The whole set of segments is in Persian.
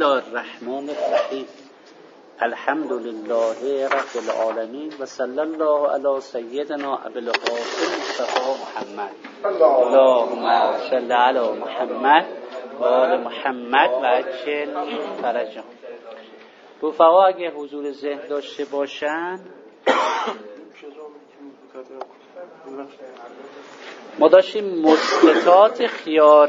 الله الرحمن الرحیم. الحمد لله رب العالمین و صلی الله علی سیدنا ابی القاسم مصطفی محمد. اللهم صل علی محمد و آل محمد و عجل فرجهم. رفقا اگه حضور ذهن داشته باشن، ما داشتیم مسقطات خیار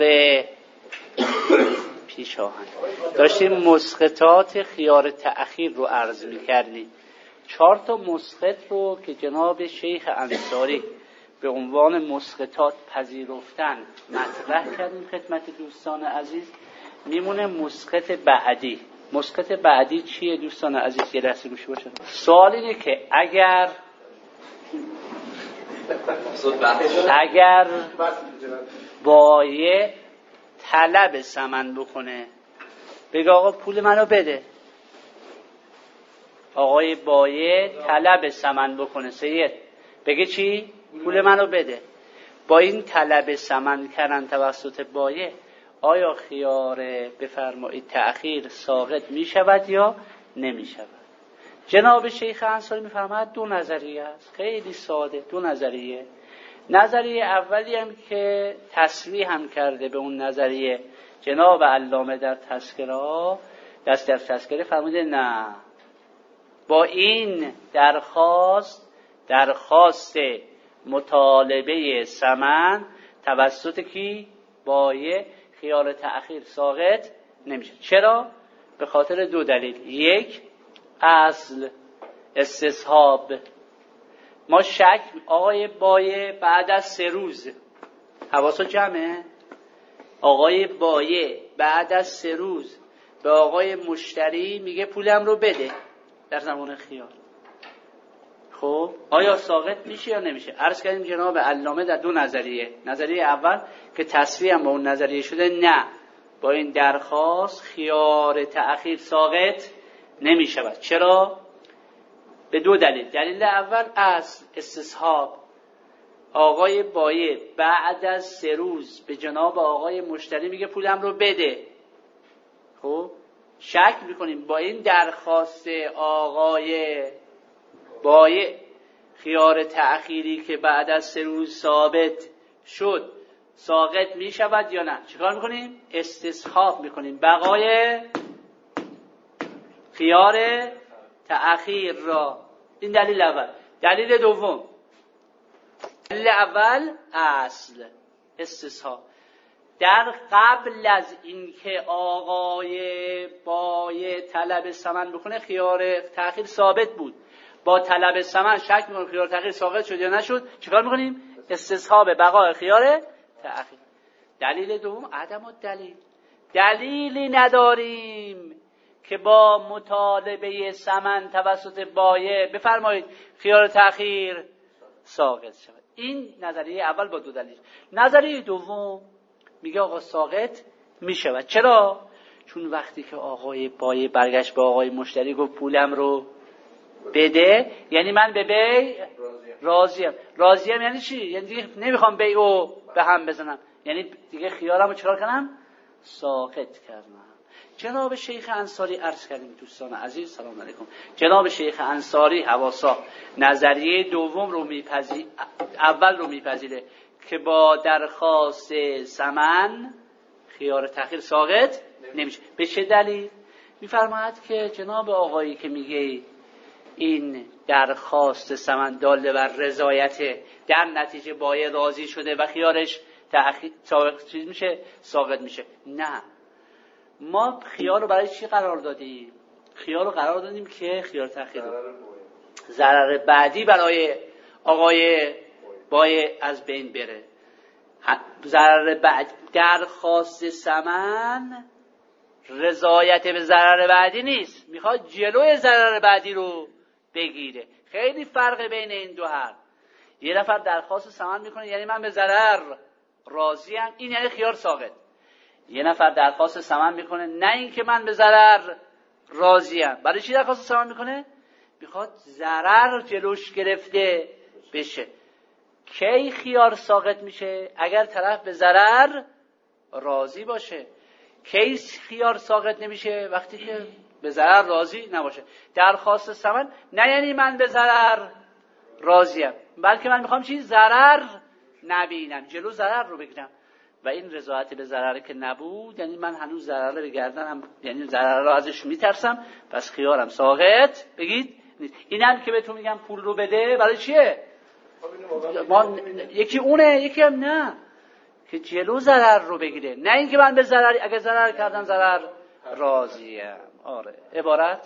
پیشاهن، داشتیم مسقطات خیار تأخیر رو عرض می‌کردیم. 4 تا مسقط رو که جناب شیخ انصاری به عنوان مسقطات پذیرفتن مطرح کردیم خدمت دوستان عزیز. میمونه مسقط بعدی. مسقط بعدی چیه دوستان عزیز؟ یه لحظه گوش باشید. سوال اینه که اگر بایع طلب ثمن بکنه، بگه آقا پول منو بده. آقای بایع طلب ثمن بکنه، سید بگه چی؟ پول منو بده. با این طلب ثمن کردن توسط بایع، آیا خیار بفرمایید تأخیر ساقط می شود یا نمی شود؟ جناب شیخ انصاری می فرماید 2 نظریه است، خیلی ساده 2 نظریه. نظریه اولی هم که تصریح هم کرده به اون نظریه جناب علامه در تذکره، در تذکره فرموده نه، با این درخواست مطالبه ثمن توسط کی؟ بایع، خیار تأخیر ساقط نمیشه. چرا؟ به خاطر 2 دلیل. 1 اصل استصحاب. ما شک آقای بایع بعد از 3 روز، حواسو جمعه، آقای بایع بعد از 3 روز به آقای مشتری میگه پولم رو بده در زمان خیار. خب آیا ساقط میشه یا نمیشه؟ عرض کردیم جناب علامه در 2 نظریه. نظریه اول که تصریح هم با اون نظریه شده، نه، با این درخواست خیار تأخیر ساقط نمیشود. چرا؟ به 2 دلیل. دلیل اول اصل استصحاب. آقای بایع بعد از 3 روز به جناب آقای مشتری میگه پولم رو بده. خب شک میکنیم با این درخواست آقای بایع خیار تأخیری که بعد از 3 روز ثابت شد ساقط میشود یا نه. چیکار میکنیم؟ استصحاب میکنیم بقای خیار تأخیر را. این دلیل اول. دلیل دوم، دلیل اول اصل استصحاب. در قبل از اینکه آقای بایع طلب ثمن بکنه خیار تأخیر ثابت بود. با طلب ثمن شک میکنیم خیار تأخیر ساقط شد یا نشد، چیکار میکنیم؟ استصحاب بقای خیار تأخیر. دلیل دوم عدم الدلیل. دلیلی نداریم که با مطالبه ثمن توسط بایع بفرمایید خیار تأخیر ساقط شود. این نظریه اول با 2 دلیل. نظریه دوم میگه آقا ساقط میشود. چرا؟ چون وقتی که آقای بایع برگشت به آقای مشتری گفت پولم رو بده، یعنی من به بیع راضیم. راضیم یعنی چی؟ یعنی دیگه نمیخوام بیعو به هم بزنم، یعنی دیگه خیارمو چرا کنم؟ ساقط کردم. جناب شیخ انصاری عرض کردیم دوستان عزیز سلام علیکم. جناب شیخ انصاری حواسا نظریه دوم رو اول رو میپذیره که با درخواست ثمن خیار تأخیر ساقط نمیشه. به چه دلیل؟ میفرماید که جناب آقایی که میگه این درخواست ثمن داله بر رضایت، در نتیجه بایع راضی شده و خیارش تأخیر ساقط میشه. نه، ما خیار رو برای چی قرار دادیم؟ خیار رو قرار دادیم که خیار تأخیر ضرر بعدی برای آقای بایع از بین بره. ضرر بعد درخواست ثمن رضایت به ضرر بعدی نیست، میخواد جلوی ضرر بعدی رو بگیره. خیلی فرق بین این 2 حرف. یه نفر درخواست ثمن میکنه یعنی من به ضرر راضیم، این یعنی خیار ساقط. یه نفر درخواست ثمن میکنه نه اینکه من به ضرر راضیم. برای چی درخواست ثمن میکنه؟ میخواد ضرر جلوش گرفته بشه. کی خیار ساقط میشه؟ اگر طرف به ضرر راضی باشه. کی خیار ساقط نمیشه؟ وقتی که به ضرر راضی نباشه. درخواست ثمن نه یعنی من به ضرر راضیم، بلکه من میخوام چی؟ ضرر نبینم، جلو ضرر رو بگیرم. و این رضایت به ضرر که نبود یعنی من هنوز ضرر به گردنم، یعنی ضرر رو ازش میترسم، پس خیارم ساقط بگید نیست. اینم که بهتون میگم پول رو بده برای چیه؟ ما یکی اونه، یکی هم نه، که جلو ضرر رو بگیره، نه اینکه من به ضرر، اگه ضرر کردم ضرر راضیم. آره عبارت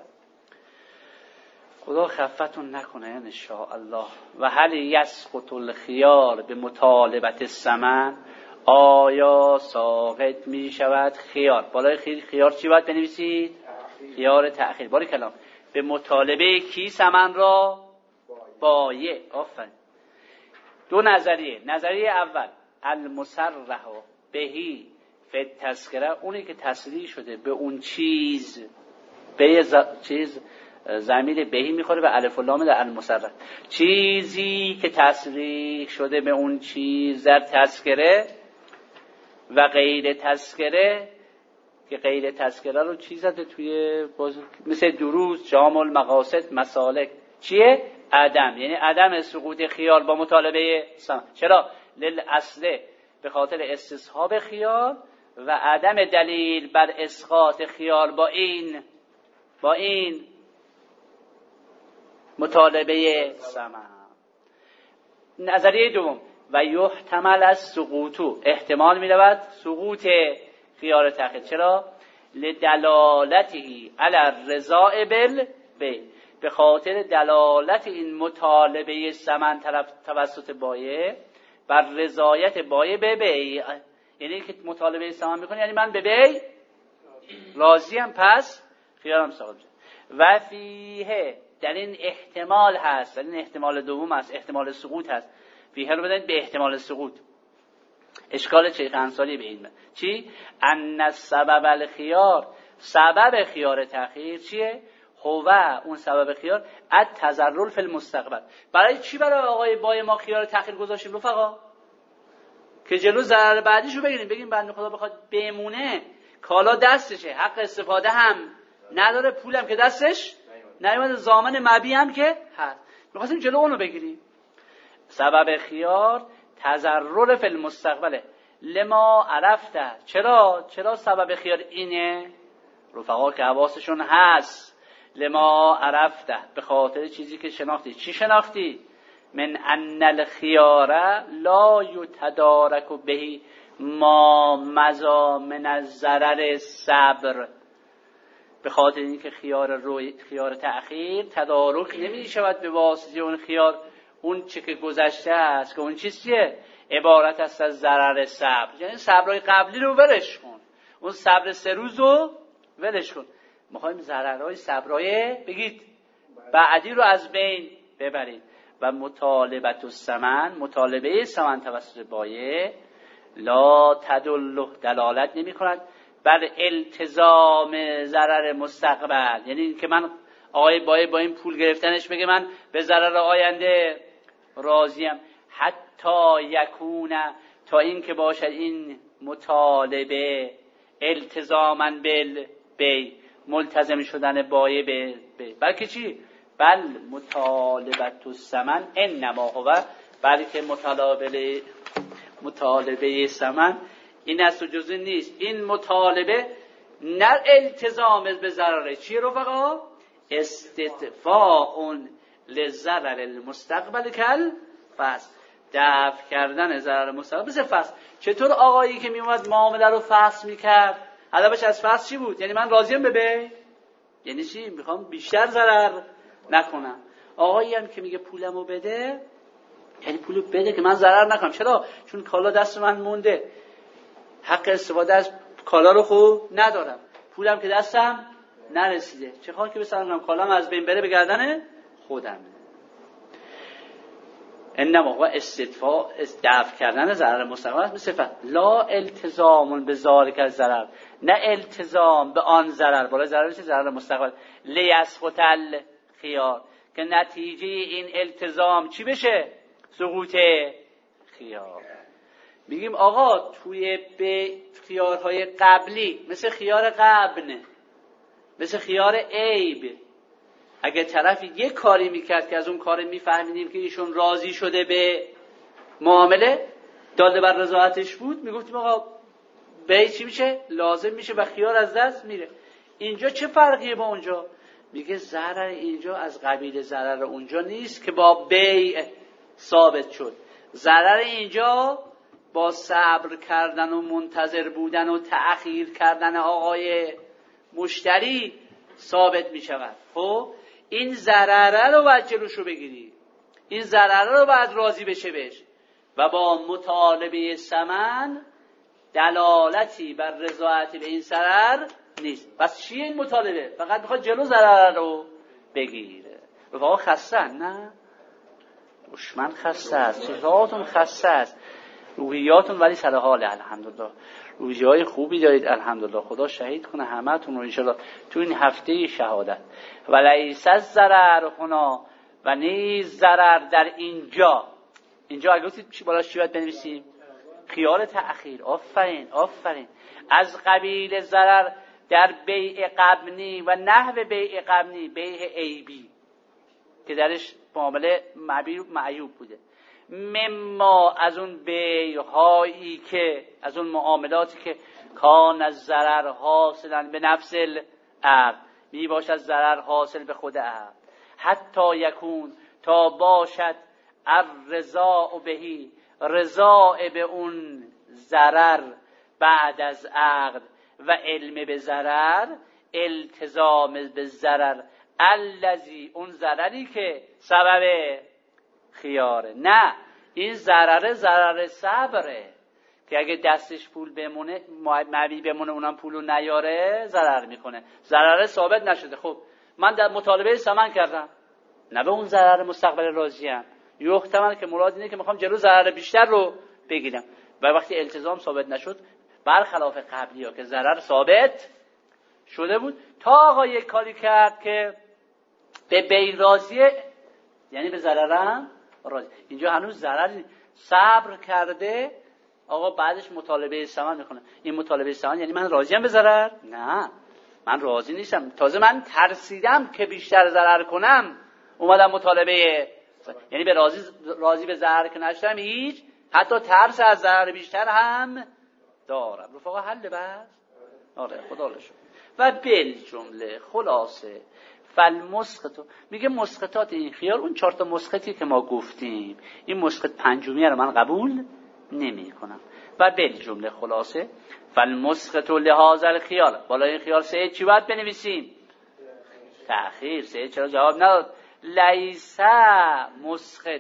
خدا خفتون نکنه ان شاء الله. و هل یسقط الخیار به مطالبت الثمن، آیا ساقط می شود خیار؟ بالای خیار چی باید بنویسید؟ خیار تأخیر. باری کلام به مطالبه کی ثمن را؟ بایع. آفرین. دو نظریه. نظریه اول المصرح بهی فی التذکره، اونی که تصریح شده به اون چیز، به چیز ضمیر بهی میخوره به الف و لام در المصرح، چیزی که تصریح شده به اون چیز در تذکره. و غیر تذکره، که غیر تذکره رو چی زده توی مثل دروس، جامع المقاصد، مسالک، چیه؟ عدم، یعنی عدم سقوط خیال با مطالبه ثمن. چرا؟ للاصل، به خاطر استصحاب خیال و عدم دلیل بر اسقاط خیال با این مطالبه ثمن. نظریه دوم و یحتمل السقوط، احتمال می‌رود سقوط خیار تأخیر. چرا؟ لدلالتی علی الرضا بالبیع، به خاطر دلالت این مطالبه ثمن توسط بایع بر رضایت بایع به بیع. یعنی که مطالبه ثمن میکنه یعنی من به بیع راضیم، پس خیارم ساقط میشه. و فیه، در این احتمال هست، در این احتمال دوم هست، احتمال سقوط هست. فیه رو بدانید به احتمال سقوط. اشکال شیخ انصاری به این چی؟ ان سبب الخیار، سبب خیار تأخیر چیه؟ هو، اون سبب خیار التضرر فی المستقبل. برای چی برای آقای بای ما خیار تأخیر گذاشتیم رفقا؟ که جلو ضرر بعدیشو بگیریم، بگیم بنده خدا بخواد بمونه، کالا دستشه، حق استفاده هم نداره، پولم که دستش نیومده، ضامن مبیع هم که هست، می‌خواستیم جلو اونو بگیریم. سبب خیار تضرر فی المستقبله لما عرفته. چرا سبب خیار اینه؟ رفقا که حواسشون هست. لما عرفته، به خاطر چیزی که شناختی. چی شناختی؟ من ان الخیار لا یتدارک به ما مضى من الضرر صبر، به خاطر اینکه خیار تأخیر تدارک نمی شود به واسطه اون خیار، اون چه که گذشته است، که اون چیزیه؟ عبارت است از ضرر صبر. یعنی صبرهای قبلی رو ولش کن، اون صبر 3 روز رو ولش کن، میخوایم ضررهای صبرهای بگید بعدی رو از بین ببرید. و مطالبت الثمن، مطالبه ثمن توسط بایع، لا تدل، دلالت نمی کند بر التزام ضرر مستقبل. یعنی این که من آقای بایع با این پول گرفتنش بگه من به ضرر آینده راضیم، حتی یکون، تا این که باشد این مطالبه التزاماً بالبیع، ملتزم شدن بایع به بلکه چی؟ بل مطالبت الثمن انما هو، بلکه مطالبه ثمن این است و جزء نیست. این مطالبه نه التزام به ضرر چیه رفقا؟ استدفاع لضرر المستقبل کل فصل، دفع کردن ضرر مستقبل مثل فصل. چطور آقایی که میومد معامله رو فصل میکرد هدفش از فصل چی بود؟ یعنی من راضیم به بیع، یعنی چی؟ میخوام بیشتر ضرر نکنم. آقایی هم که میگه پولمو بده، یعنی پولو بده که من ضرر نکنم. چرا؟ چون کالا دست من مونده، حق استفاده از کالا رو خوب ندارم، پولم که دستم نرسیده، چه خواهی که بسرم کالام از بین بره به گردن خودم. انما هو استدفاع، دفع کردن ضرر مستقبل به صفت، لا التزام به ذالک الضرر، نه التزام به آن ضرر، بالای ضرر چه؟ ضرر مستقبل. لیسقط الخیار، که نتیجه این التزام چی بشه؟ سقوط خیار. میگیم آقا توی به خیارهای قبلی مثل خیار قبن، مثل خیار عیب، اگه طرفی یک کاری میکرد که از اون کار میفهمیدیم که ایشون راضی شده به معامله، داده بر رضایتش بود، میگفتیم آقا بیع چی میشه؟ لازم میشه و خیار از دست میره. اینجا چه فرقیه با اونجا؟ میگه ضرر اینجا از قبیل ضرر اونجا نیست که با بیع ثابت شد. ضرر اینجا با صبر کردن و منتظر بودن و تأخیر کردن آقای مشتری ثابت میشود. خب این ضرره رو باید جلوشو بگیری، این ضرره رو باید راضی بشه بهش و با مطالبه ثمن دلالتی بر رضایت به این ضرر نیست. پس چیه این مطالبه؟ فقط میخواد جلو ضرر رو بگیره. رفاقا خسته نه؟ دشمن خسته است، چهرهاتون خسته است، روحیاتون ولی سر حال الحمدلله، روحیه‌های خوبی دارید الحمدلله. خدا شهید کنه همتون رو انشالله تو این هفته شهادت. ولیس الضرر هنا، و نیز ضرر در اینجا. اینجا اگه گفتید چی بالا چی باید بنویسیم؟ خیال تأخیر. آفرین آفرین. از قبیل ضرر در بیع قبنی و نحو بیع قبنی، بیع عیبی که درش معامله معیوب بوده، مما از اون بیع‌هایی که از اون معاملاتی که کان از ضرر حاصلا به نفس العقد، می باشد ضرر حاصل به خود عقد، حتی یکون تا باشد الرضا بهی، رضا به اون ضرر بعد از عقد و علم به ضرر، التزام به ضرر الذی، اون ضرری که سبب خیاره. نه، این ضرر صبره که اگه دستش پول بمونه، مبی بمونه، اونم پولو نیاره، ضرر میکنه. ضرر ثابت نشده. خب من در مطالبه ثمن کردم، نه به اون ضرر مستقبل راضیم، یحتمل که مراد اینه که میخوام جلو ضرر بیشتر رو بگیرم. و وقتی التزام ثابت نشد، برخلاف قبلی ها که ضرر ثابت شده بود، تا آقا یک کاری کرد که به بی راضیه، یعنی به ضررم راضی. اینجا هنوز ضرری صبر کرده، آقا بعدش مطالبه ثمن میکنه. این مطالبه ثمن یعنی من راضیم به ضرر؟ نه، من راضی نیستم، تازه من ترسیدم که بیشتر ضرر کنم، اومدم مطالبه، یعنی به راضی به ضرر که نشدم هیچ، حتی ترس از ضرر بیشتر هم دارم. رفاقا حل بس؟ آره خدا رو شکر. و بالجمله خلاصه فالمسقط، میگه مسقطات این خیار اون 4 تا مسقطی که ما گفتیم، این مسقط پنجمی رو من قبول نمی کنم. و بالجمله خلاصه فالمسقط لهذا الخیار، بالا این خیار سه چی باید بنویسیم؟ تأخیر. سه چرا جواب نداد؟ لیس مسقط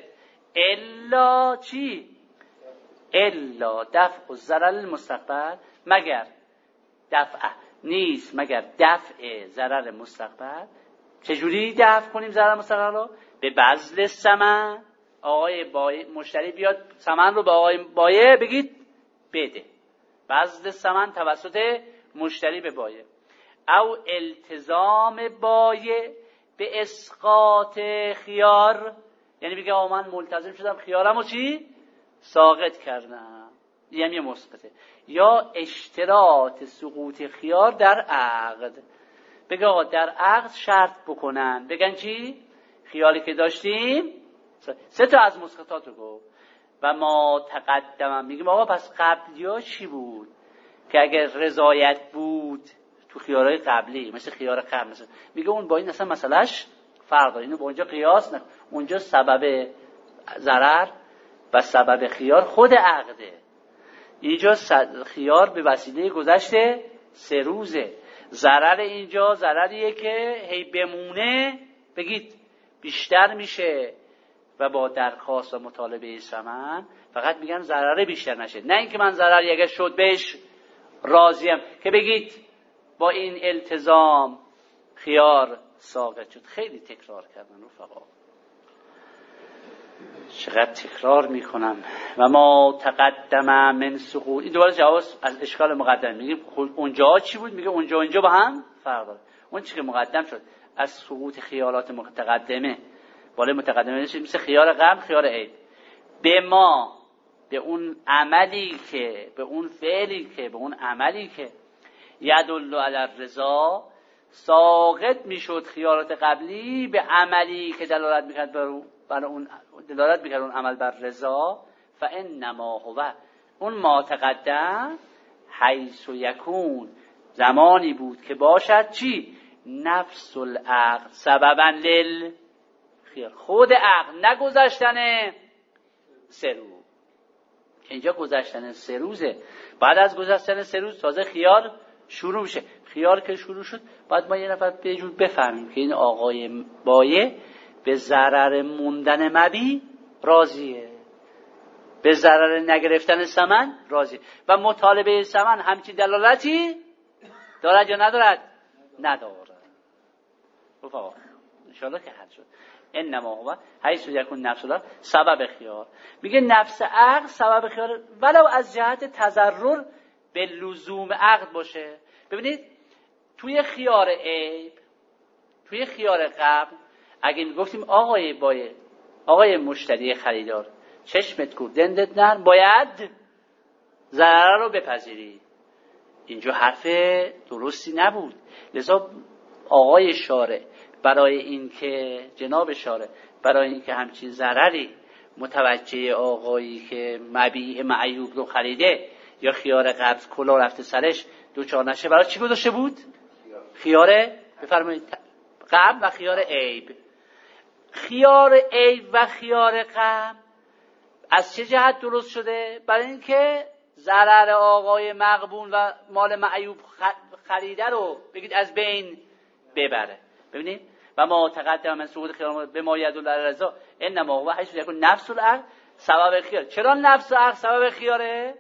الا چی؟ الا دفع الضرر المستقبل، مگر دفع نیست، مگر دفع ضرر مستقبل. چجوری دفع کنیم ضرر مستقبل رو؟ به بذل ثمن. آقای بایع مشتری بیاد ثمن رو به آقای بایع بگید بده، بذل ثمن توسط مشتری به بایع. او التزام بایع به اسقاط خیار، یعنی بگه آقا من ملتزم شدم خیارمو چی؟ ساقط کردم، یعنی مسقطه. یا اشتراط سقوط خیار در عقد، بگه آقا در عقد شرط بکنن، بگن چی؟ خیالی که داشتیم 3 تا از مسقطات رو گفت. و ما تقدمم، میگیم آقا پس قبلی ها چی بود؟ که اگر رضایت بود تو خیارهای قبلی، مثل خیار قبل، مثل میگه اون با این اصلا مسئلهش فرق داره، اینو با اونجا قیاس نه. اونجا سبب ضرر و سبب خیار خود عقده، اینجا خیار به وسیله گذشته 3 روزه. ضرر اینجا ضرریه که هی بمونه، بگید بیشتر میشه و با درخواست و مطالبه ثمن فقط میگن ضرر بیشتر نشه، نه اینکه من ضرری اگه شد بهش راضیم که بگید با این التزام خیار ساقط شد. خیلی تکرار کردن رفقا، چقدر تکرار میکنم. و ما تقدم من سقوط، این دوباره جواز از اشکال مقدم. میگیم اونجا چی بود؟ میگه اونجا اینجا با هم فرق داره. اون چی که مقدم شد از سقوط خیالات متقدمه، بالای متقدمه نشید، مثل خیار قبل خیار عید. به ما به اون عملی که به اون فعلی که به اون عملی که یدل علی الرضا ساقط میشد خیارات قبلی به عملی که دلالت میکرد بر اون دلالت میکرد اون عمل بر رضا، فانما هو اون ما تقدم حیث یکون زمانی بود که باشد چی؟ نفس العقل سببا للخیار، خود عقل، نگذشتن 3 روز. اینجا گذشتن 3 روزه، بعد از گذشتن 3 روز تازه خیار شروع میشه. خیار که شروع شد بعد ما یه نفر به جور بفهمیم که این آقای بایه به ضرر موندن مبی راضیه، به ضرر نگرفتن ثمن راضیه و مطالبه ثمن همچین دلالتی دارد یا ندارد؟ ندارد. رفقا انشاءالله که حل شد. انما هو حیث یکون نفس العقل سبب خیار. میگه نفس عقل سبب خیار ولو از جهت تضرر به لزوم عقل باشه. ببینید توی خیار عیب، توی خیار قبل اگه میگفتیم آقای بایه، آقای مشتری خریدار، چشمت کور دندت نرم، باید ضرر رو بپذیری، اینجا حرف درستی نبود. لذا آقای شارع برای این که جناب شارع برای این که همچین ضرری متوجه آقایی که مبیع معیوب رو خریده یا خیار قبض کلا رفته سرش دوچار نشه، برای چی گذاشته بود؟ خیار بفرمایید قبل و خیار عیب. خیار عیب و خیار قبل از چه جهت درست شده؟ برای اینکه ضرر آقای مغبون و مال معیوب خریده رو بگید از بین ببره. ببینید و ما تقدم من سعود خیار به ما یدل علی الرضا انما هو حیث یکون نفس العقل سبب خیار. چرا نفس العقل سبب خیاره؟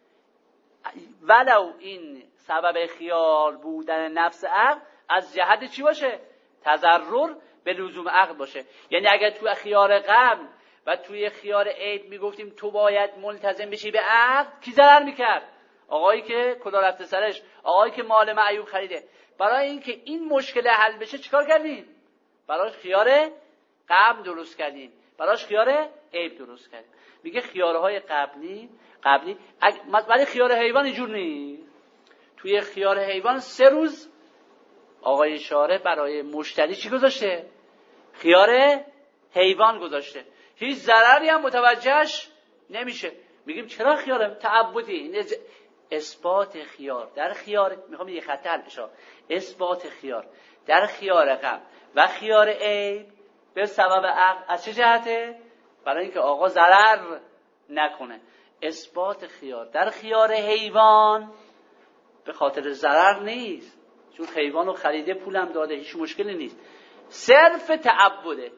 ولو این سبب خیار بودن نفس عقل از جهت چی باشه؟ تضرر به لزوم عقل باشه. یعنی اگر توی خیار قبل و توی خیار عیب میگفتیم تو باید ملتزم بشی به عقل، کی ضرر میکرد؟ آقایی که کلا رفته سرش، آقایی که مال معیوب خریده. برای اینکه این مشکل حل بشه چیکار کردیم؟ براش خیار قبل درست کردیم، براش خیار عیب درست کردیم. میگه خیارهای قبلی ولی خیار حیوان اینجور نیست. توی خیار حیوان 3 روز آقای شارع برای مشتری چی گذاشته؟ خیار حیوان گذاشته، هیچ ضرری هم متوجهش نمیشه. میگیم چرا خیار تعبدی؟ این اثبات خیار در خیار، میخوام یه خط حل بشه، اثبات خیار در خیار قبل و خیار عیب به سبب عقل از چه جهته؟ برای اینکه آقا ضرر نکنه. اثبات خیار در خیار حیوان به خاطر ضرر نیست، چون حیوانو خریده پولم داده، هیچ مشکلی نیست، صرف تعبده.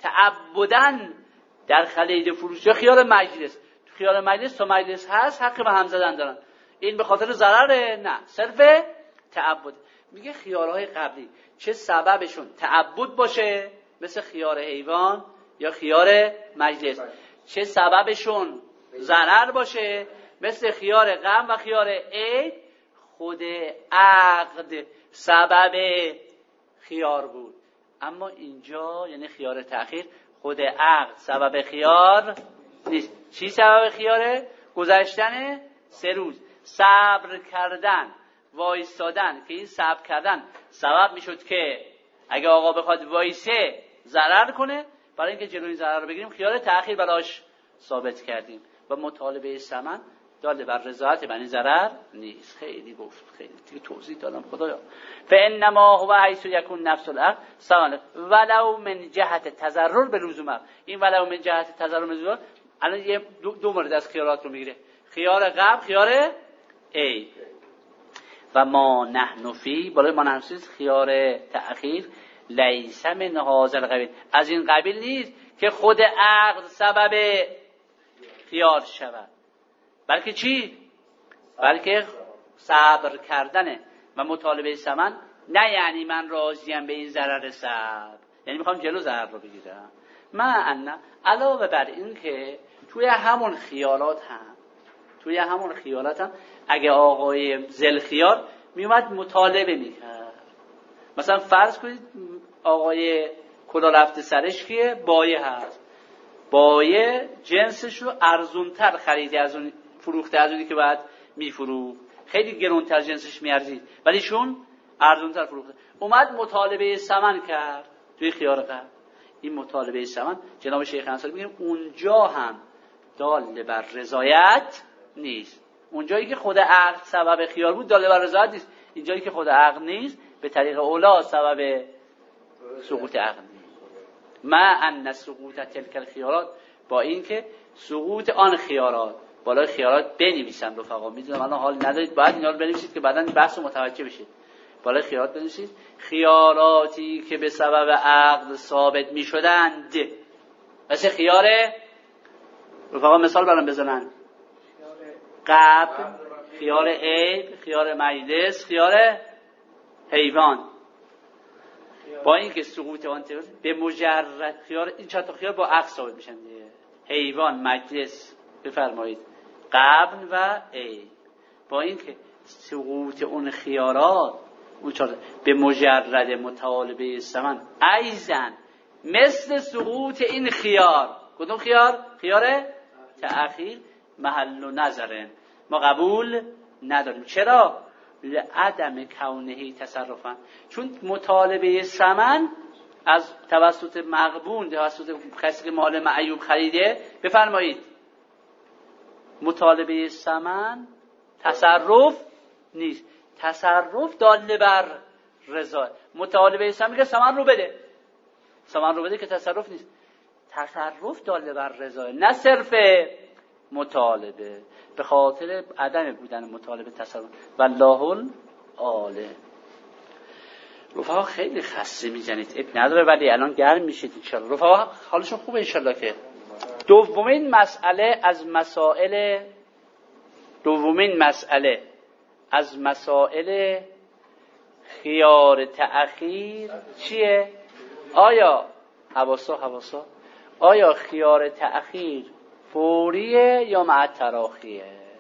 تعبدن در خرید فروش یا خیار مجلس، تو خیار مجلس تا مجلس هست حق به هم زدن دارن، این به خاطر ضرره؟ نه، صرف تعبد. میگه خیارهای قبلی چه سببشون تعبد باشه مثل خیار حیوان یا خیار مجلس، چه سببشون ضرر باشه مثل خیار غم و خیار عید، خود عقد سبب خیار بود. اما اینجا یعنی خیار تأخیر خود عقد سبب خیار نیست. چی سبب خیاره؟ گذشتن 3 روز، صبر کردن، وایستادن که این صبر کردن سبب میشد که اگه آقا بخواد وایسه ضرر کنه، برای اینکه جلوی ضرر رو بگیریم خیار تأخیر براش ثابت کردیم و مطالبه ثمن داله بر رضایت بنی ضرر نیست. خیلی گفت، خیلی دیگه توضیح دادم خدایا. فانما هو حیث یکون نفس العقل سوال ولو من جهت تضرر به لزوم. این ولو من جهت تضرر به لزوم الان یه دو مورد از خیارات رو میگیره، خیار قبل، خیار عیب. و ما نحن فی بالای ما نحن فی خیار تأخیر لیس من هذا القبیل، از این قبیل نیست که خود عقد سبب خیار شود، بلکه چی؟ بلکه صبر کردنه و مطالبه ثمن. نه یعنی من راضیم به این ضرر صبر، یعنی میخوام جلو ضرر رو بگیرم. من علاوه بر این که توی همون خیالات هم اگه آقای ذوالخیار میومد مطالبه میکرد، مثلا فرض کنید آقای کلا رفته سرش کیه؟ بایه هست، بایع جنسش رو ارزونتر خریده از اون فروخته از اونی که بعد میفروخت. خیلی گرونتر جنسش میارزید ولی شون ارزونتر فروخته. اومد مطالبه ثمن کرد توی خیار قبل. این مطالبه ثمن جناب شیخ انصاری میگن اونجا هم دال بر رضایت نیست. اونجایی که خود عقد سبب خیار بود دال بر رضایت نیست. اینجایی که خود عقد نیست به طریق اولا سبب سقوط عقد نیست. ما ان سقوط تلک الخيارات، با اینکه سقوط آن خیارات، بالای خیارات بنویسم رفقا، میدونم الان حال ندارید، باید اینا رو بنویسید که بعداً بحث رو متوجه بشید. بالای خیارات بنویسید خیاراتی که به سبب عقد ثابت میشدند. مثل خیار رفقا مثال برام بزنن، قبل، خیار عیب، خیار مجلس، خیار حیوان. با اینکه سقوط آن به مجرد خیار، این چند تا خیار با عقد ثابت میشن دیگه، حیوان، مجلس، بفرمایید قبل و عیب. با اینکه سقوط اون خیارات اون به مجرد مطالبه ثمن ایزن مثل سقوط این خیار. کدوم خیار؟ خیار تأخیر محل و نظره ما قبول نداریم. چرا؟ لعدم کونه تصرفا، چون مطالبه ثمن از توسط مغبون، توسط کسی که مال معیوب خریده، بفرمایید مطالبه ثمن تصرف نیست. تصرف داله بر رضا. مطالبه ثمن میگه ثمن رو بده، ثمن رو بده که تصرف نیست. تصرف داله بر رضا، نه صرف مطالبه. به خاطر عدم بودن مطالبه تصرف. والله العالی. رفقا خیلی خسته میزنید، اب نداره ولی الان گرم میشید انشالله. رفقا حالشون خوبه انشالله. که دومین مسئله از مسائل خیار تأخیر چیه؟ آیا حواسا آیا خیار تأخیر فوریه یا مع تراخیه؟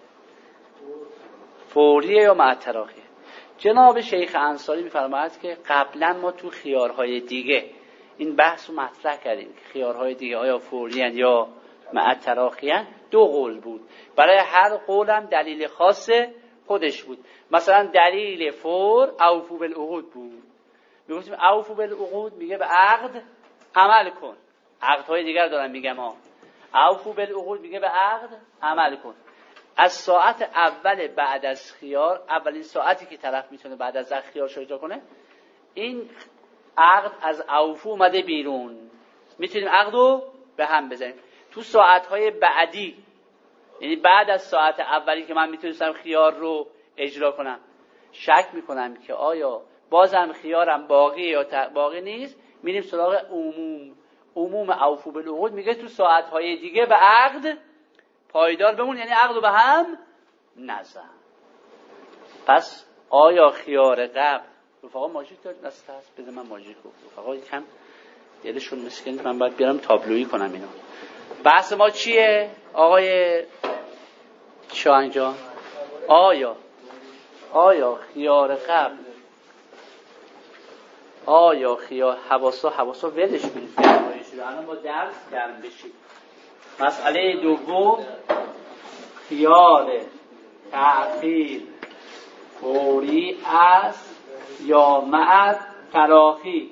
فوریه یا مع تراخیه؟ جناب شیخ انصاری میفرماید که قبلا ما تو خیارهای دیگه این بحث رو مطرح کردیم که خیارهای دیگه آیا فوریان یا مع تراخیان. دو قول بود، برای هر قولم دلیل خاص خودش بود. مثلا دلیل فور اوفو بالعقود بود، میگفتیم اوفو بالعقود میگه به عقد عمل کن. عقدهای دیگر دارم میگم ها. اوفو بالعقود میگه به عقد عمل کن. از ساعت اول بعد از خیار، اولین ساعتی که طرف میتونه بعد از خیار اجرا کنه، این عقد از اوفو اومده بیرون، میتونیم عقدو به هم بزنیم. تو ساعتهای بعدی، یعنی بعد از ساعت اولی که من میتونستم خیار رو اجرا کنم، شک میکنم که آیا بازم خیارم باقی یا باقی نیست، میریم سراغ عموم اوفو بالعقود. میگه تو ساعتهای دیگه به عقد پایدار بمون، یعنی عقد رو به هم نزن. پس آیا خیار قبل رفقا ماژیک دارید دست هست؟ بده من ماژیک رو. رفقا یکم دلشون مسکین، من باید بیارم تابلویی کنم اینا. بحث ما چیه آقای شاهنگ جان؟ آیا خیار قبل، آیا خیار حواسا ولش کنید الان با درس گرم بشید. مسئله دوم، خیار تأخیر فوری است یا مع تراخی؟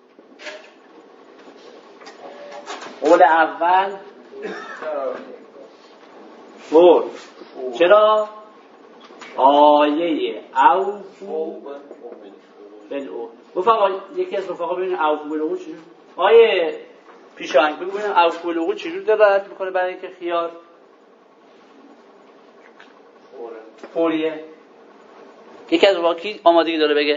قول اول فور. چرا؟ آیه اوفو بالعقود. رفقا یکی از رفقا ببینید اوفو بالعقود چجور، آیه پیشاهنگ ببینید اوفو بالعقود چجور دلالت میکنه برای اینکه خیار فوریه. یکی از رفقا کی آمادگی داره بگه؟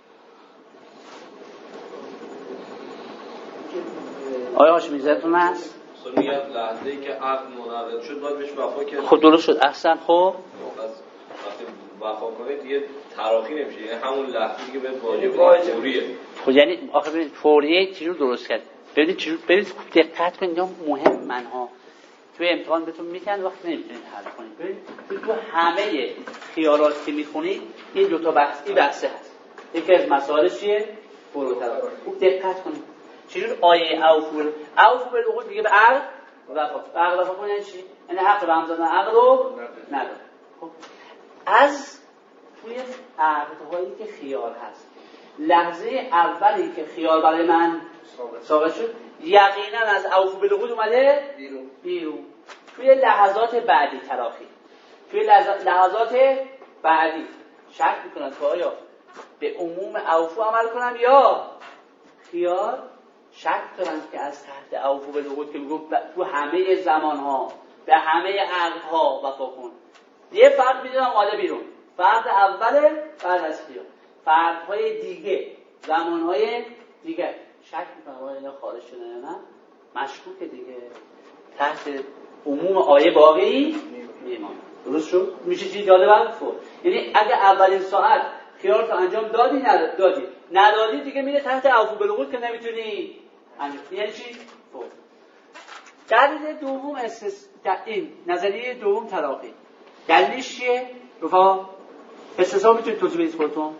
آیا هاشمی زدتون هست؟ میگم لحظه‌ای که عقد منعقد شد باید بهش وفا کرد. خب درست شد احسن. خب وقتی وفا کنه دیگه تراخی نمیشه، یعنی همون لحظه‌ای که به واجب فوریه. خب یعنی آخه ببینید فوریه چجور درست کرد؟ ببینید چجور، ببینید دقت کنید اینا مهمن ها. توی امتحان بهتون میگن وقت نمیتونید حل کنید. ببینید تو همه خیارات که میخونید این دو تا بحثی بحثه هست. یکی از مسائل چیه؟ فروتر. خوب دقت کنید چجور آیه اوفو بالعقود میگه به عقد وفا کن یعنی چی؟ یعنی حق به هم زدن عقل رو نداره. خب از توی عقدهایی که خیال هست، لحظه اولی که خیال برای من ثابت شد یقینا از اوفوا بالعقود اومده بیرون. توی لحظات بعدی تراخی، توی لحظات بعدی شک میکنن که آیا به عموم اوفوا عمل کنم یا خیال شک دارن که از تحت اوفوا بالعقود که میگفت تو همه زمانها به همه عقدها وفا کن، یه فرد میدونم آده بیرون، فرد اوله بعد از خیال، فردهای دیگه زمانهای دیگه شک میکنم آیا اینا خارج شده یا نه، مشکوکه دیگه، تحت عموم آیه باقی میمونه. درست شد؟ میشه چیزی داده برفور. یعنی اگه اولین ساعت خیال تو انجام دادی ندادی دیگه میره تحت اوفوا بالعقود که نمیتونی انجام. یعنی چی؟ فور. دلیل دوم این نظریه دوم تراخی. دلیلش چیه؟ رفقا استثنا میتونید توضیح بدید خودتون؟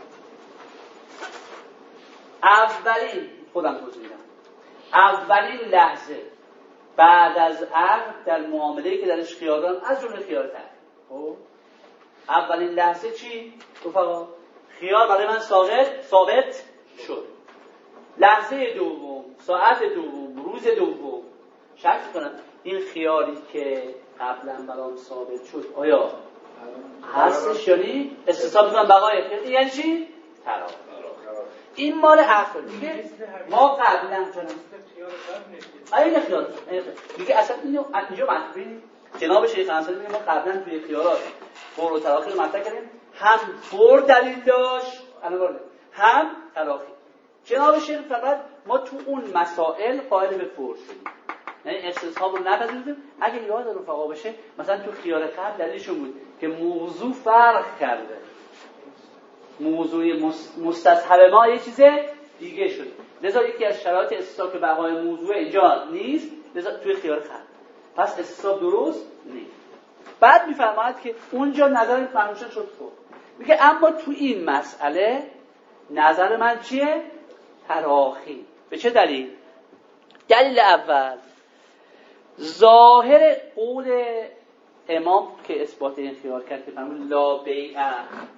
اولین لحظه بعد از عقد در معامله‌ای که درش خیال دارم از جمله خیال تحریم. خب اولین لحظه چی؟ رفقا خیال برای من ثابت شد. لحظه دوم، ساعت دوم، روز دوم شک کنم این خیالی که قبلا برام ثابت شد آیا هستش یا نی؟ استثنا می‌کنم بقای خیال. یعنی چی؟ تراخی. این مال عقل دیگه. ما قبلا این خیال دیگه اصلا اینجا مطلبی جناب شیخ انصاری میگه ما قبلا توی خیالات فور و تراخی رو مطرح کردیم، هم فور دلیل داشت هم تراخی. جناب شیخ فقط ما تو اون مسائل قائل به فور شدیم، یعنی استصحاب رو نپذیرفتیم. اگه یاد رفقا باشه مثلا تو خیال قبل دلیلشون بود که موضوع فرق کرده، موضوع مستصحب ما یه چیز دیگه شد، لذا یکی از شرایط استصحاب که بقای موضوع اینجا نیست، لذا توی خیال قبل پس استصحاب درست نیست. بعد میفرماید که اونجا نظر فرموشن شد فور. میگه اما تو این مسئله نظر من چیه؟ تراخی. به چه دلیل؟ دلیل اول ظاهر قول امام که اثبات این خیال کرد که فرمود لا بیع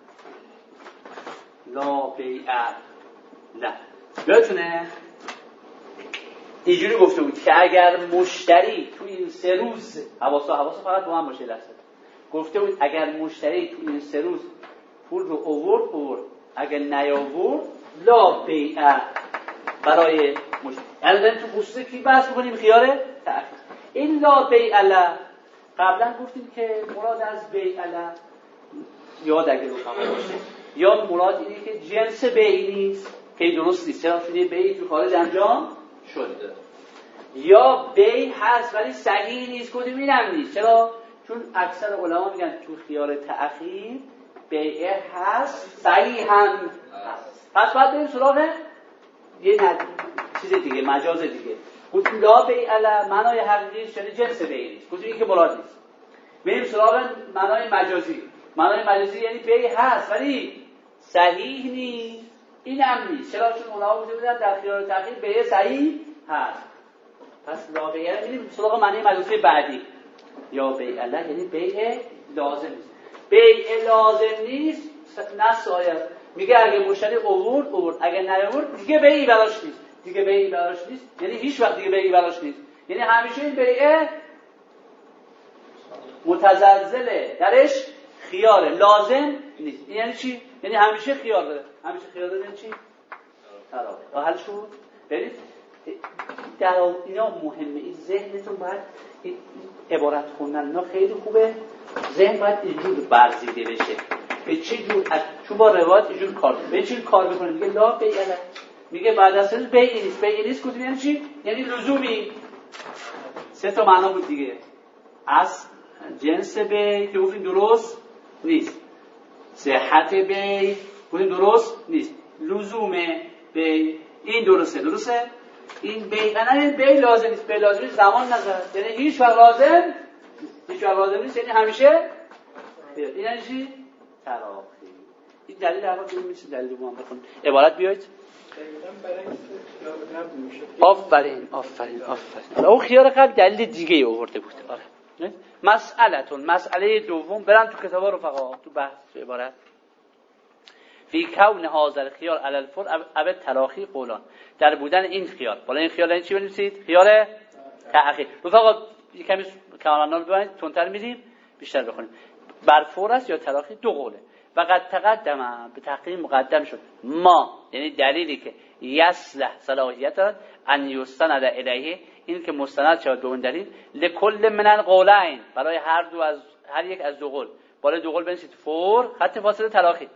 نه یادتونه اینجوری گفته بود که اگر مشتری تو این 3 روز حواسا فقط با هم باشه لحظه گفته بود اگر مشتری تو این 3 روز پول رو آورد اگر نیاورد لا بیع برای مشتری. الان تو خصوص کی بحث می‌کنیم؟ خیال تأخیر. این لا بیع قبلا گفتیم که مراد از بیع یاد اگه رو خبر باشه یا مراد اینه که جنس بیع نیست که درست نیست، چرا شده بیع تو خارج انجام شده، یا بیع هست ولی صحیح نیست، کدوم اینم نیست. چرا؟ چون اکثر علما میگن تو خیال تأخیر بیع هست صحیح هم هست. پس باید بریم سراغ یه چیز دیگه، مجاز دیگه. گفتیم لا بیع معنای حقیقیش یعنی جنس بیع نیست، گفتیم این که مراد نیست. بریم سراغ معنای مجازی. معنای مجازی یعنی بیع هست ولی صحیح نیست، این هم نیست. چرا؟ چون اونها بوده بودن در خیال تأخیر بیع صحیح هست. پس لا بیع میریم سراغ معنای مجازی بعدی. یا بیع یعنی بیع لازم نیست. بیع لازم نیست نص آیه میگه اگه مشتری آورد اگه نیاورد دیگه بیعی براش نیست. یعنی هیچ وقت دیگه بیعی براش نیست. یعنی همیشه این بیع متزلزله، درش خیاره، لازم نیست. یعنی چی؟ یعنی همیشه خیار داره. یعنی چی؟ تراخی. حل شد؟ ببینید در اینا مهمه. این ذهنتون باید این عبارت خوندن اینا خیلی خوبه. ذهن باید اینجور برزیده بشه. به چه جور چون با روایت اینجور کار به چه کار بکنه؟ میگه لا بیع میگه بعد از سر بیع نیست کدوم یعنی چی؟ یعنی لزومی. 3 تا معنا بود دیگه. از جنس بیع که گفتیم درست نیست، صحت بیع گفتیم درست نیست، لزوم بیع این درسته. این بیع لازم نیست. بیع لازم نیست زمان نظر، یعنی هیچ وقت لازم نیست، یعنی همیشه. این یعنی چی؟ تراخی. این دلیل اول میشه دلیل دوم بخونید. عبارت بیایید آفرین. اون خیار قبل دلیل دیگه آورده بود. آره. مسئله دوم برن تو کتابا رفقا تو بحث عبارت فی کون حاضر خیار علی الفور او تراخی قولان، در بودن این خیار. بالا این خیار چی بنویسید؟ خیار تأخیر. رفقا کمی کاملا رو ببینید، تندتر میریم بیشتر بخونیم. بر فور است یا تراخی؟ دو قوله. و قد تقدم، به تحقیق مقدم شد، ما یعنی دلیلی که یصلح صلاحیت دارد ان یستند الیه، این که مستند شود به اون دلیل، لکل من القولین، برای هر یک از دو قول. بالا دو قول بنویسید فور خط فاصله تراخی.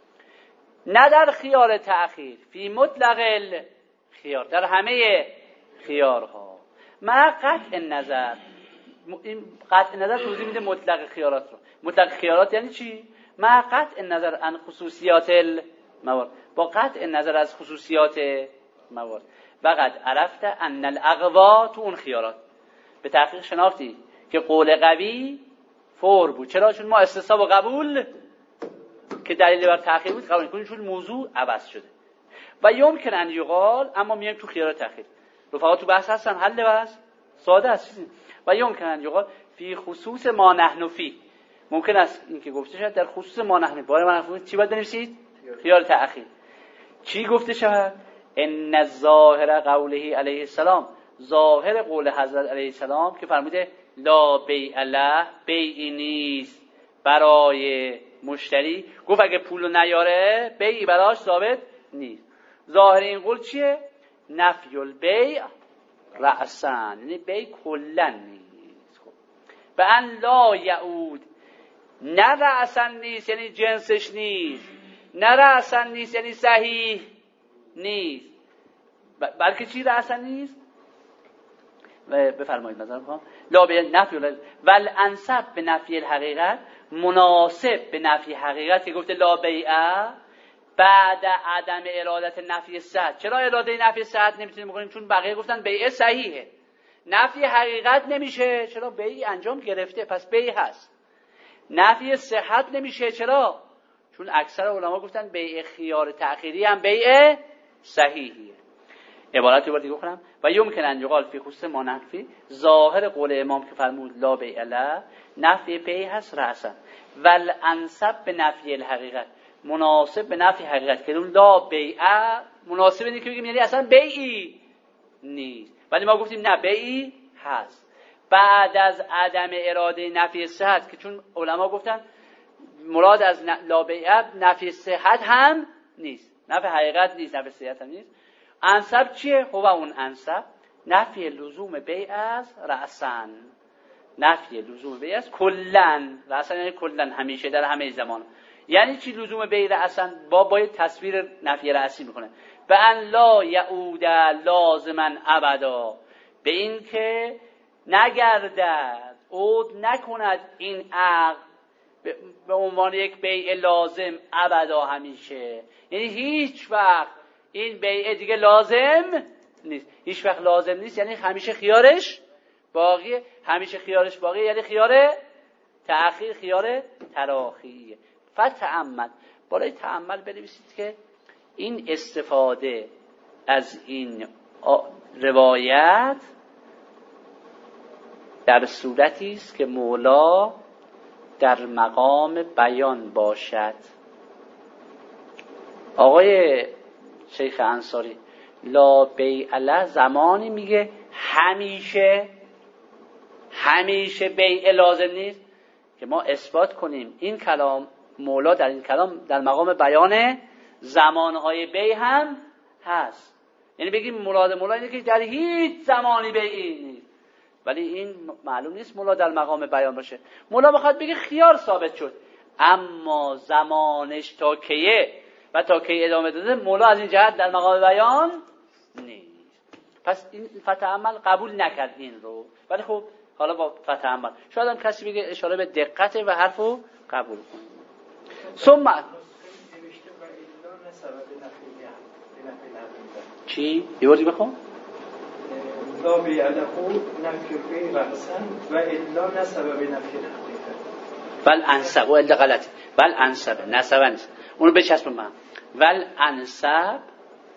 نه در خیار تأخیر، فی مطلق خیار، در همه خیارها. مع قطع نظر، این قطع نظر توضیح میده مطلق خیارات رو. مطلق خیارات یعنی چی؟ مع قطع نظر عن خصوصیات الموارد، با قطع نظر از خصوصیات موارد. وقد عرفت ان الاقوا، تو اون خیارات به تحقیق شناختی که قول قوی فور بود. چرا؟ چون ما استثناء و قبول که دلیل بر تأخیر بود قبول کنیم، چون موضوع عوض شده. و یمکن ان یقال، اما میایم تو خیار تأخیر. رفقا تو بحث هستن، حل بحث ساده است. و یمکن ان یقال فی خصوص ما نحن فی، ممکن است این که گفته شد در خصوص ما نحن، برای ما نحن چی باید بنویسید؟ خیار تأخیر. چی گفته شد؟ ان الظاهر قوله علیه السلام، ظاهر قول حضرت علیه السلام که فرموده لا بیع له، بیعی نیست برای مشتری. گفت اگه پولو نیاره بیعی براش ثابت نیست. ظاهر این قول چیه؟ نفی البیع رأسا، یعنی بیع کلا نیست. خب به ان لا یعود، نه رأسا نیست یعنی جنسش نیست، نه رأسا نیست یعنی صحیح نیست، بلکه چی رأسا نیست؟ بفرمایید نظر می‌خوام. لا به نفی ول انسب به نفی الحقیقت، مناسب به نفی حقیقت که گفته لا بیعه بعد عدم ارادت نفی صحت. چرا اراده نفی صحت نمیتونیم بکنیم؟ چون بقیه گفتن بیعه صحیحه. نفی حقیقت نمیشه، چرا؟ بیعی انجام گرفته، پس بیع هست. نفی صحت نمیشه، چرا؟ چون اکثر علما گفتن بیع خیار تأخیری هم بیع صحیحیه. عبارت رو دیگه بخونم. و یمکن ان یقال فی خصوص ما نفی، ظاهر قول امام که فرمود لا بیع له، نفی بیع هست رأسا. ول انسب به نفی الحقیقت، مناسب به نفی حقیقت که اون لا بیع مناسب اینه که بگیم یعنی اصلا بیعی نیست، ولی ما گفتیم نه بیعی هست. بعد از عدم اراده نفی صحت، که چون علما گفتن مراد از لا بیع نفی صحت هم نیست، نفی حقیقت نیست، نفی صحت هم نیست. انسب چیه؟ هو اون انسب نفی لزوم بیع از رأسن، نفی لزوم بیع از کلن. رأسن یعنی کلن، همیشه، در همه زمان. یعنی چی لزوم بیع رأسن؟ باید تصویر نفی رأسی میکنه. به ان لا یعود لازما ابدا، به این که نگردد، عود نکند این عقد به عنوان یک بیع لازم ابدا، همیشه. یعنی هیچ وقت این بیع دیگه لازم نیست، هیچ وقت لازم نیست، یعنی همیشه خیارش باقیه. همیشه خیارش باقیه یعنی خیار تأخیر، خیار تراخیه. فتأمل، بالای تأمل بنویسید که این استفاده از این روایت در صورتی است که مولا در مقام بیان باشد. آقای شیخ انصاری لا بیع له زمانی میگه همیشه بیع لازم نیست که ما اثبات کنیم این کلام مولا در این کلام در مقام بیان زمانهای بیع هم هست. یعنی بگیم مراد مولا اینه که در هیچ زمانی بیعی نیست، ولی این معلوم نیست مولا در مقام بیان باشه. مولا بخواد بگه خیار ثابت شد، اما زمانش تا کیه و تا کی ادامه داده، مولا از این جهت در مقام بیان نیست. پس این فتأمل قبول نکرد این رو، ولی خب حالا با فتأمل شاید هم کسی بگه اشاره به دقته و حرفو قبول کنه. ثم چی؟ یه باری بخون. لا بیعله نفی فی رأسن و الا نسب به نفی حقیقت. بل انسب، و الا غلطی. بل انسب، نسب نیست. اونو بچسبون من. ول انسب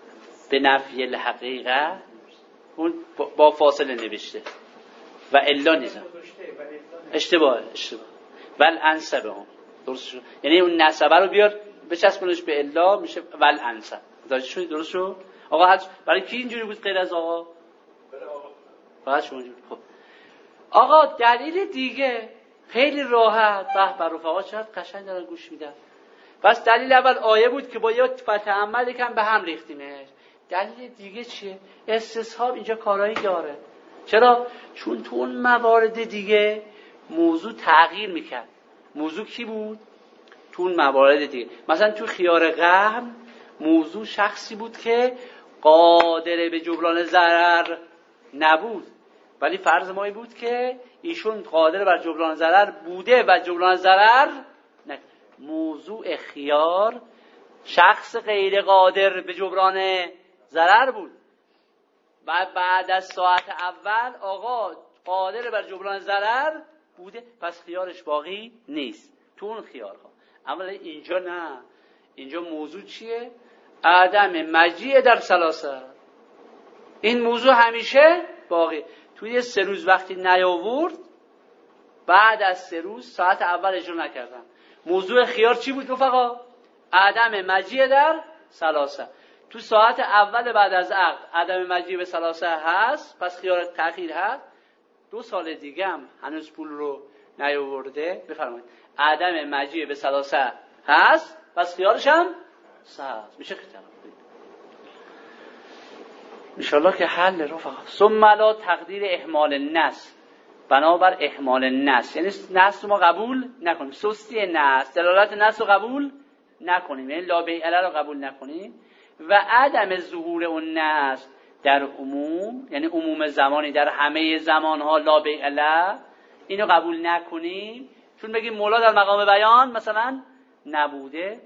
به نفی الحقیقه اون با فاصله نوشته و الا نیزم اشتباه ول انسبه هم درست شد. یعنی اون نسبه رو بیار بچسبونش به الا میشه ول انسب. درست شد آقا؟ برای کی اینجوری بود غیر از آقا؟ فقط شما اینجوری. خب آقا دلیل دیگه خیلی راحت. به رفقا چقدر قشنگ دارن گوش میدن. بس دلیل اول آیه بود که با یه فتعمل یکم به هم ریختیمش. دلیل دیگه چیه؟ استصحاب اینجا کارایی داره. چرا؟ چون تو اون موارد دیگه موضوع تغییر میکرد. موضوع کی بود؟ تو اون موارد دیگه مثلا تو خیار قبل موضوع شخصی بود که قادر به جبران ضرر نبود، ولی فرض ما بود که ایشون قادر بر جبران ضرر بوده و جبران ضرر نه. موضوع خیار شخص غیر قادر به جبران ضرر بود و بعد از ساعت اول آقا قادر بر جبران ضرر بوده، پس خیارش باقی نیست تو اون خیارها. اما اینجا نه. اینجا موضوع چیه؟ عدم مجیء در ثلاثه. این موضوع همیشه باقی. توی 3 روز وقتی نیاورد، بعد از 3 روز ساعت اول اجرا نکردن. موضوع خیار چی بود رفقا؟ عدم مجیء در ثلاثه. تو ساعت اول بعد از عقد عدم مجیء به ثلاثه هست، پس خیار تأخیر هست. 2 سال دیگه هم هنوز پول رو نیاورده، بفرمایید عدم مجیء به ثلاثه هست، پس خیارش هم هست. میشه ختم انشالله که حل رفقا. ثم لا تقدیر اهمال النص، بنابر اهمال النص، یعنی نص رو ما قبول نکنیم، سستی نص، دلالت نص رو قبول نکنیم، یعنی لا بیعله رو قبول نکنیم و عدم ظهور اون نص در عموم، یعنی عموم زمانی در همه زمانها لا بیعله، اینو قبول نکنیم چون بگیم مولا در مقام بیان مثلا نبوده.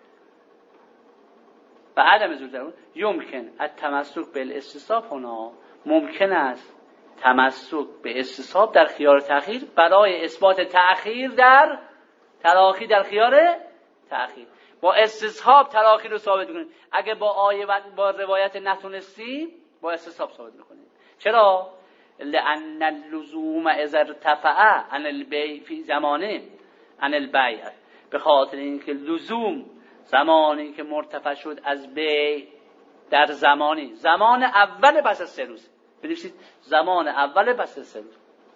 و عدم ظهور در اون یمکن التمسک بالاستصحاب هنا، ممکن است تمسک به استصحاب در خیار تأخیر برای اثبات تأخیر در تراخی در خیار تأخیر. با استصحاب تراخی رو ثابت کنیم. اگه با آیه و با روایت نتونستی با استصحاب ثابت کنیم. چرا؟ لأن اللزوم اذا ارتفع عن البيع في زمانه عن البيع، به خاطر اینکه لزوم زمانی که مرتفع شد از بیع در زمان اول پس از 3 روز، بنویسید زمان اول پس از 3 روز،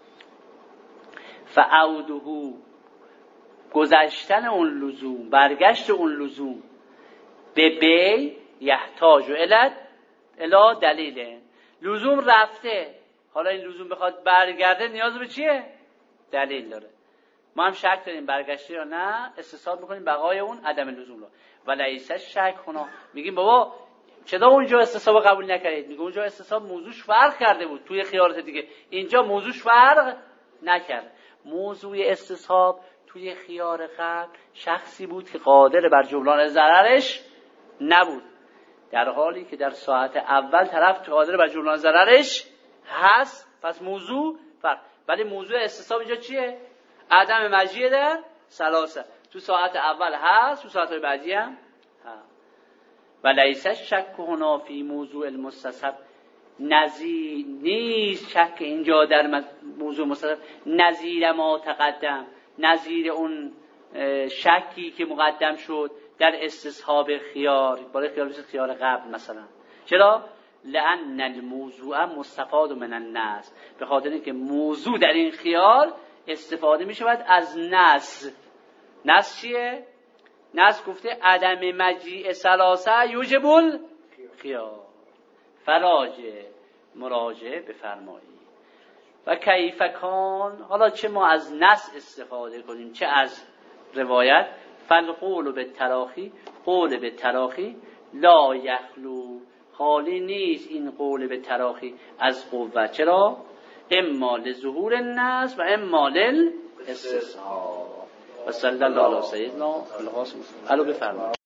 فعوده گذشتن اون لزوم، برگشت اون لزوم به بیع یحتاج الی دلیل. لزوم رفته، حالا این لزوم بخواد برگرده نیاز به چیه؟ دلیل داره. ما هم شک داریم برگشته یا نه، استصحاب میکنیم بقای اون عدم لزوم رو. ولیس شک هنا، میگیم بابا چرا اونجا استصحاب قبول نکردید؟ میگه اونجا استصحاب موضوعش فرق کرده بود توی خیارات دیگه، اینجا موضوعش فرق نکرد. موضوع استصحاب توی خیار قبل شخصی بود که قادر بر جبران ضررش نبود، در حالی که در ساعت اول طرف قادر بر جبران ضررش هست، پس موضوع فرق. ولی موضوع استصحاب اینجا چیه؟ عدم مجیء در ثلاثه. تو ساعت اول هست، تو ساعت بعدی هم هست. و لیس شک هنا فی موضوع المستصحب، نظیر نیست شک اینجا در موضوع مستصحب نظیر ما تقدم، نظیر اون شکی که مقدم شد در استصحاب خیار، برای خیار قبل مثلا. چرا؟ لأن الموضوع مستفاد من النص، به خاطر اینکه موضوع در این خیار استفاده می شود از نص. نص چیه؟ نص گفته عدم مجیء ثلاثه یوجب الخیار، مراجعه بفرمایید. و کیف کان، حالا چه ما از نص استفاده کنیم چه از روایت، فالقول به تراخی، قول به تراخی لا یخلو، خالی نیست این قول به تراخی از قوت. چرا؟ اما لظهور النص و اما للاستصحاب. و صلی الله علی سیدنا القاسم. الو بفرمایید.